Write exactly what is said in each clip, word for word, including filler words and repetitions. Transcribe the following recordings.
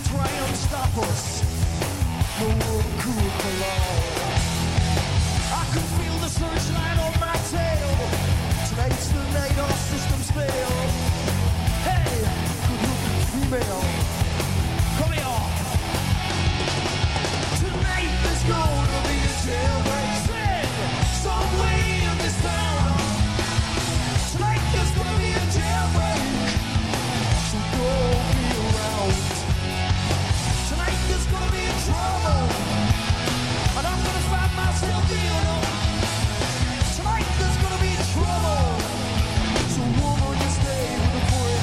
try and stop us. No one could for long. I can feel the sunshine on my tail. Tonight's the night our systems fail. Hey, good looking female, come here. Tonight there's gonna be a jailbreak sin somewhere in this town. Tonight there's gonna be a jailbreak, so don't be around. Tonight there's gonna be a trouble, and I'm gonna find myself being up. Tonight there's gonna be trouble, so woman, you stay with a friend.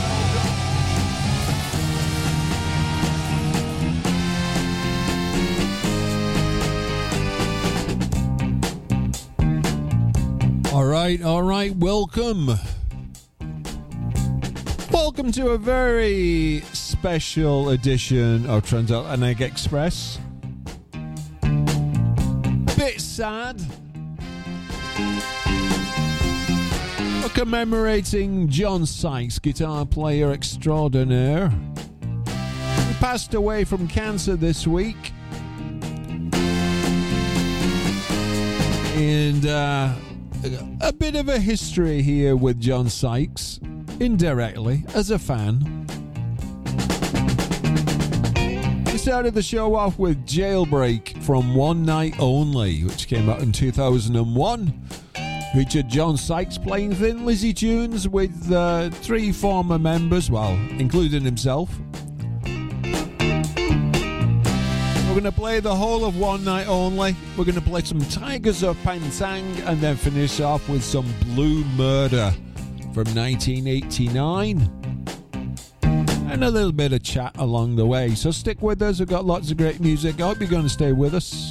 All right, all right, welcome. Welcome to a very special edition of Transatlantic Express. Bit sad. We're commemorating John Sykes, guitar player extraordinaire. He passed away from cancer this week. And uh, a bit of a history here with John Sykes, indirectly, as a fan. We started the show off with Jailbreak from One Night Only, which came out in two thousand one. Featured John Sykes playing Thin Lizzy tunes with uh, three former members, well, including himself. We're going to play the whole of One Night Only. We're going to play some Tigers of Pantang and then finish off with some Blue Murder from nineteen eighty-nine. And a little bit of chat along the way. So stick with us. We've got lots of great music. I hope you're going to stay with us.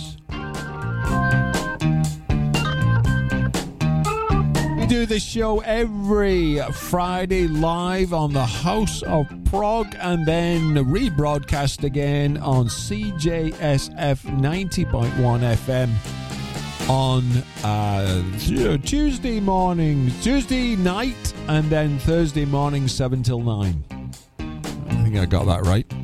We do this show every Friday live on the House of Prog and then rebroadcast again on C J S F ninety point one F M on uh, Tuesday morning, Tuesday night, and then Thursday morning, seven till nine. I think I got that right.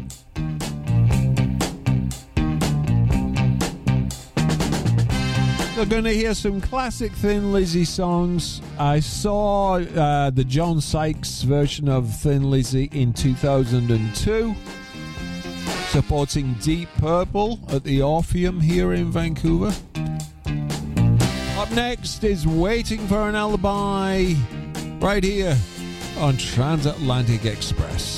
We're going to hear some classic Thin Lizzy songs. I saw uh, the John Sykes version of Thin Lizzy in two thousand two, supporting Deep Purple at the Orpheum here in Vancouver. Up next is Waiting for an Alibi, right here on Transatlantic Express.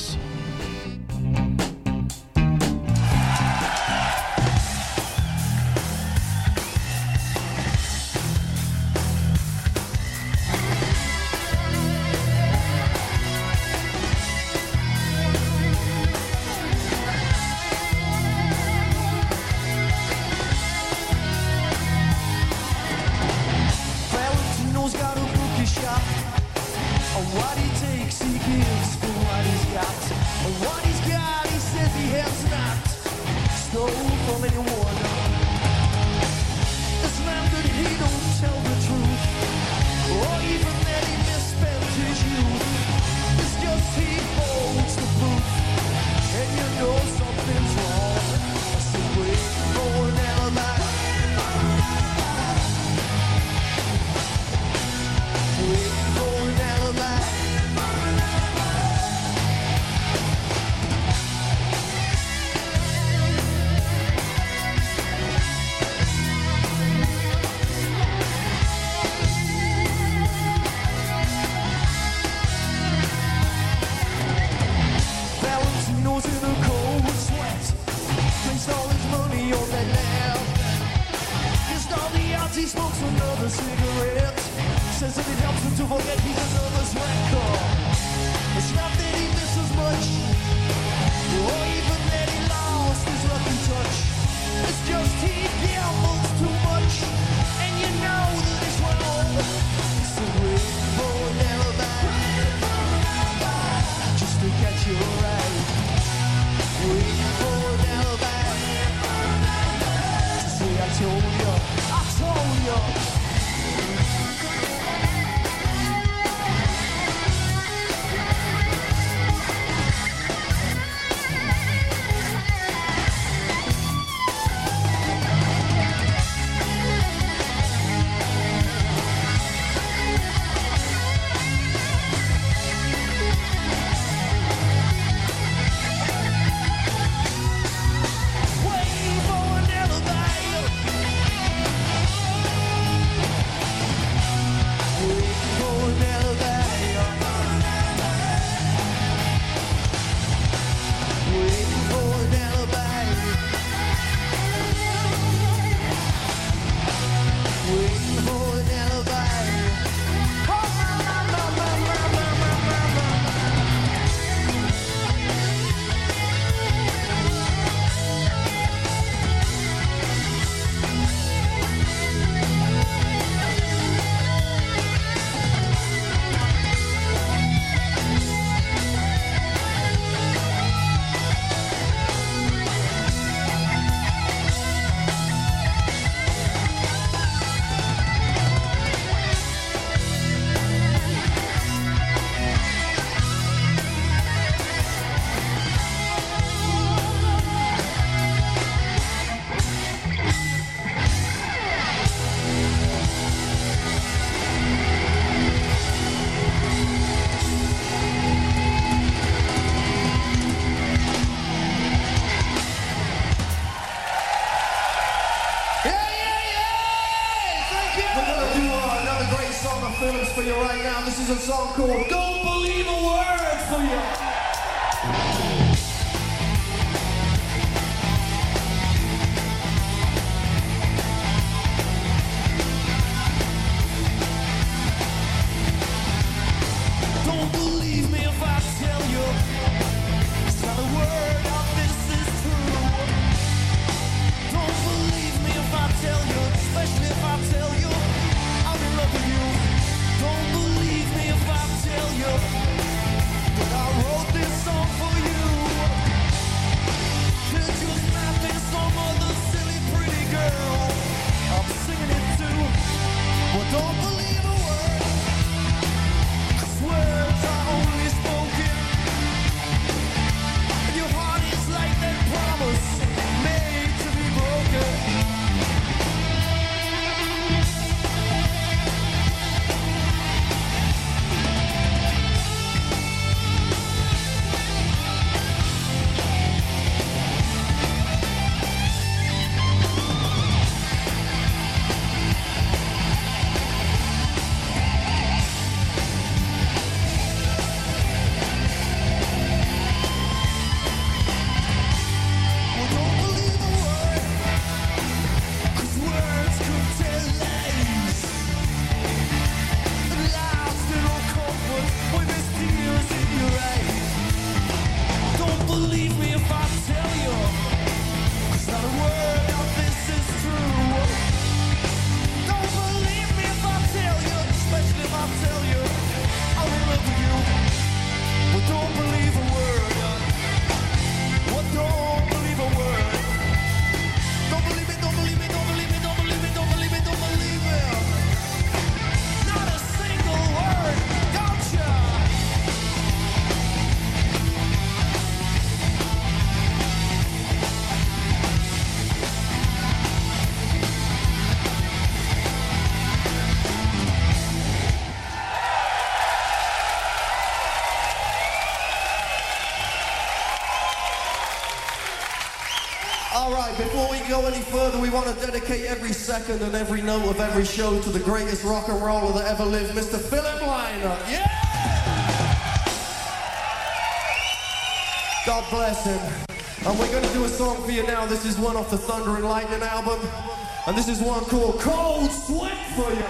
a song called Don't Believe a Word for you. Don't believe me if I tell you, it's not a word of this is true. Don't believe me if I tell you, especially if I tell you I'm in love with you. Don't believe me if I tell you that I wrote this song for you. You're just mapping some other silly pretty girl I'm singing it to. Well, don't believe a word, 'cause words are only spoken. And your heart is like that promise made to be broken. Before we go any further, we want to dedicate every second and every note of every show to the greatest rock and roller that ever lived, Mister Philip Lynott. Yeah! God bless him. And we're going to do a song for you now. This is one off the Thunder and Lightning album. And this is one called Cold Sweat for you.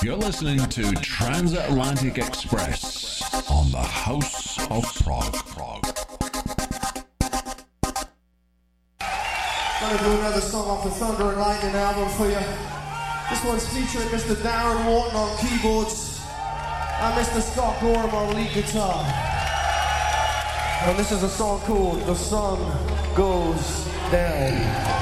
You're listening to Transatlantic Express on the House of Prog. Prog. I'm gonna do another song off the Thunder and Lightning album for you. This one's featuring Mister Darren Wharton on keyboards and Mister Scott Gorham on lead guitar. And this is a song called The Sun Goes Down.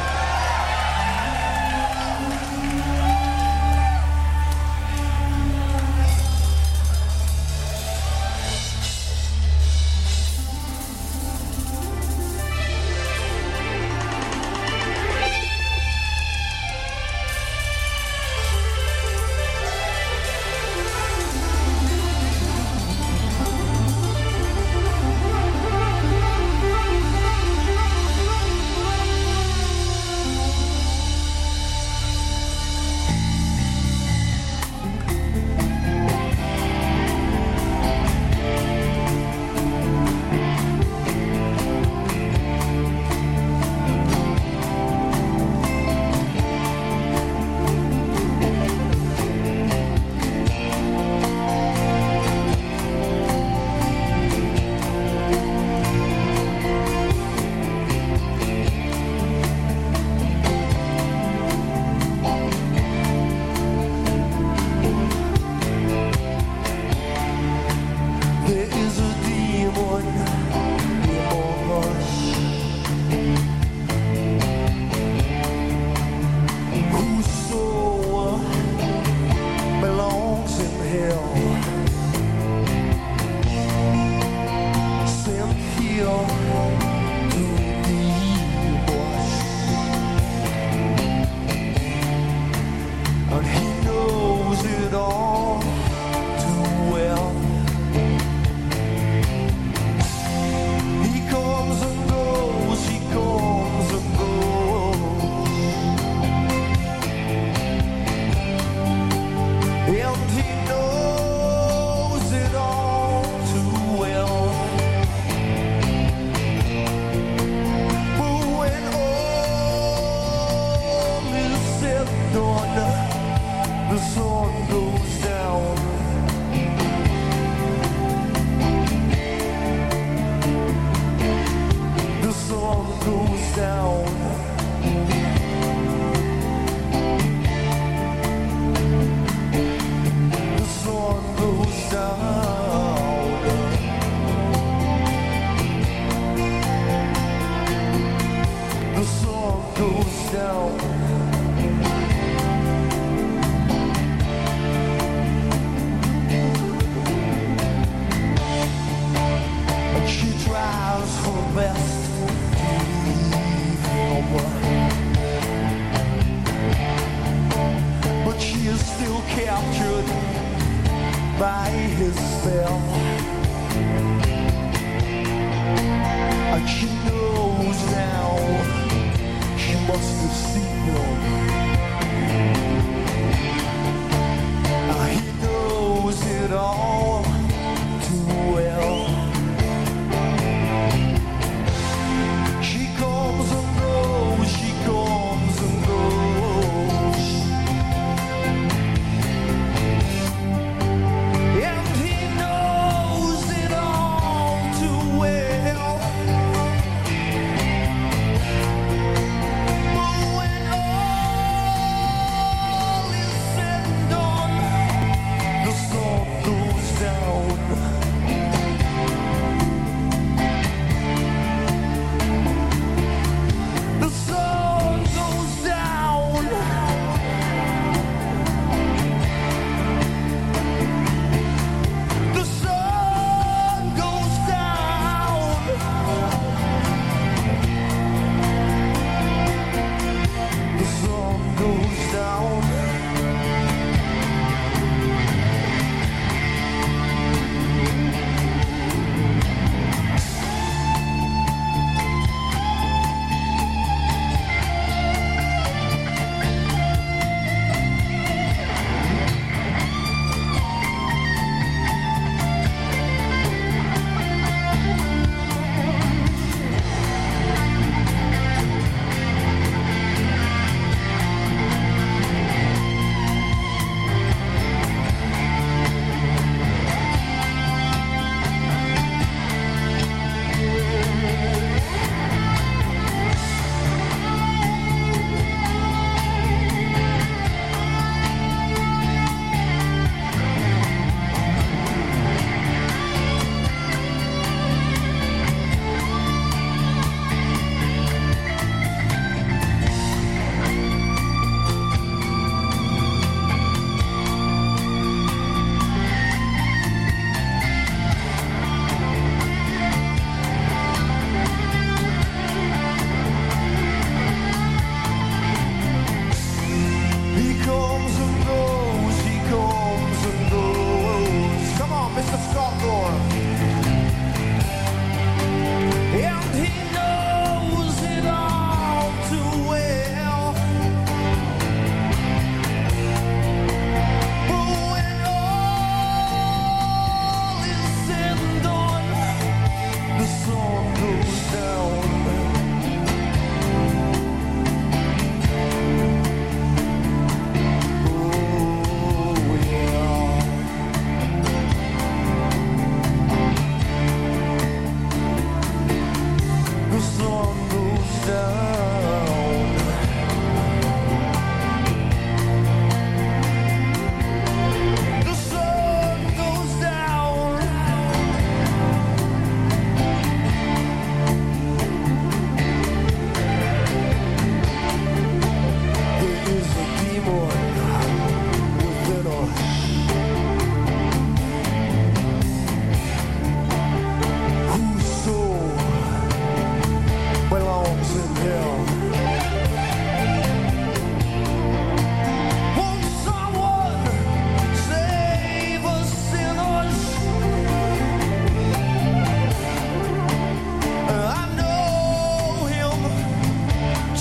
Moving on.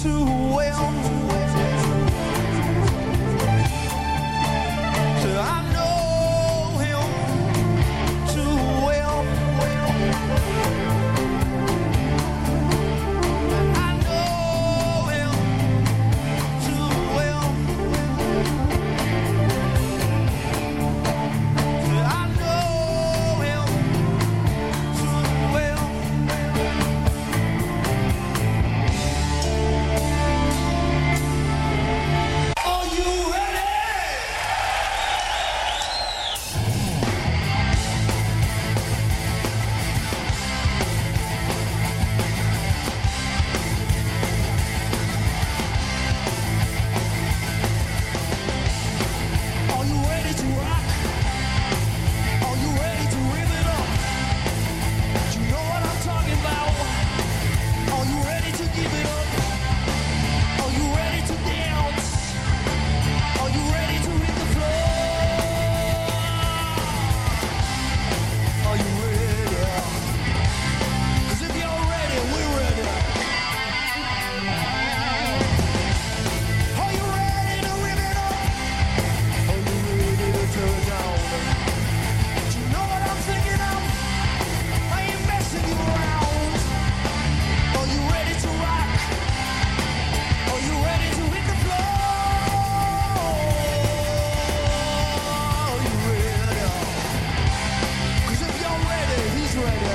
too well. So I know him too well. I know him too well. I know him too well. Are you ready? Are you ready to rock? Are you ready to rip it up? Do you know what I'm talking about? Are you ready to give it up? Are you ready to dance? Are you ready to hit the floor? Are you ready? 'Cause if you're ready, we're ready. Are you ready to rip it up? Are you ready to turn down? Do you know what I'm thinking of? I ain't messing you around. Are you ready to rock? Are you ready to hit the floor? Are you ready? 'Cause if you're ready, he's ready.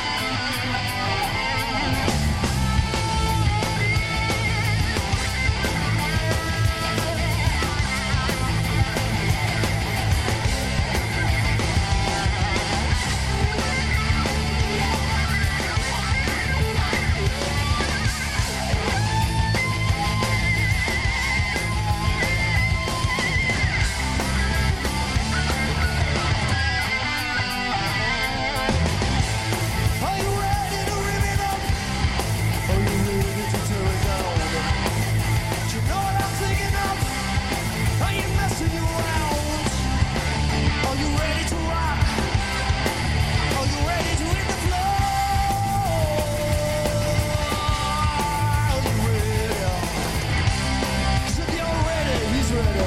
Are you ready to rip it up? Are you ready to tear it down? Do you know what I'm thinking of? I ain't messing you around. Are you ready to rock? Are you ready to hit the floor? Are you ready? 'Cause if you're ready, he's ready.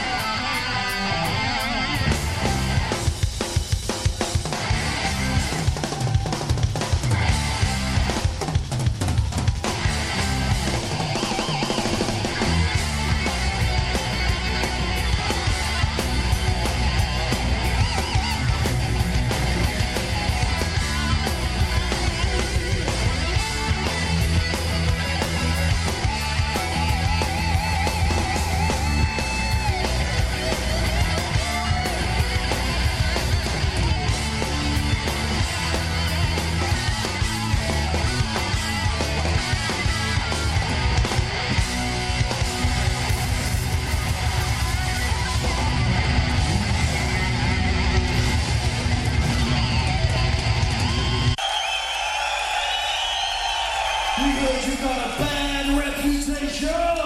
We heard you got a bad reputation.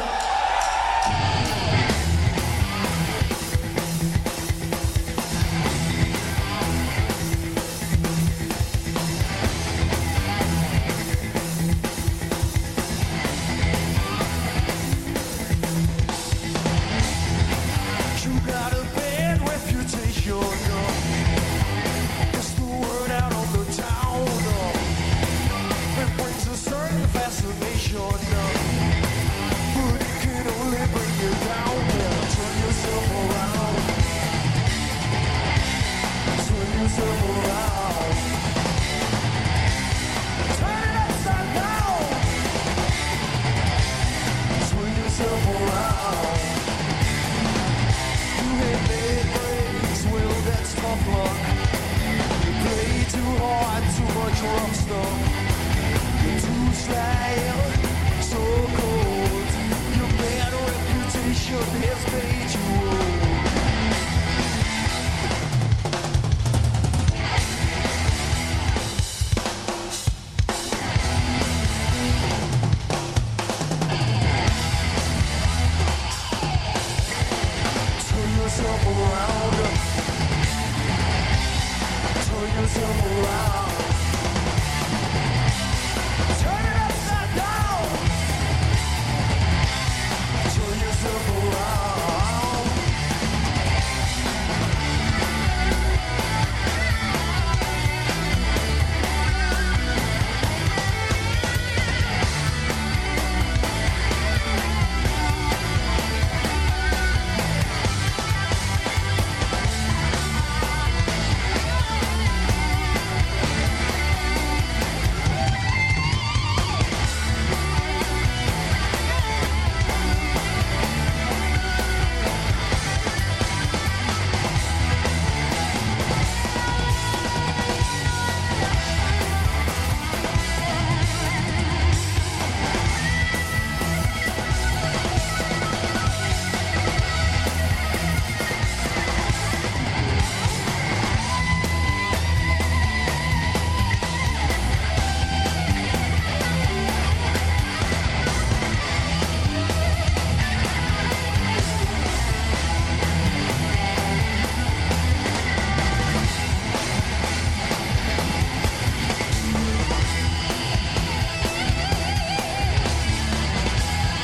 You got a bad reputation. It's the word out on the town. It brings a certain fascination. But it can only bring you down. Turn yourself around. Turn yourself around. Turn it upside down. Turn yourself around. You hit big breaks, well that's tough luck. You play too hard, too much rough stuff. You're too sly,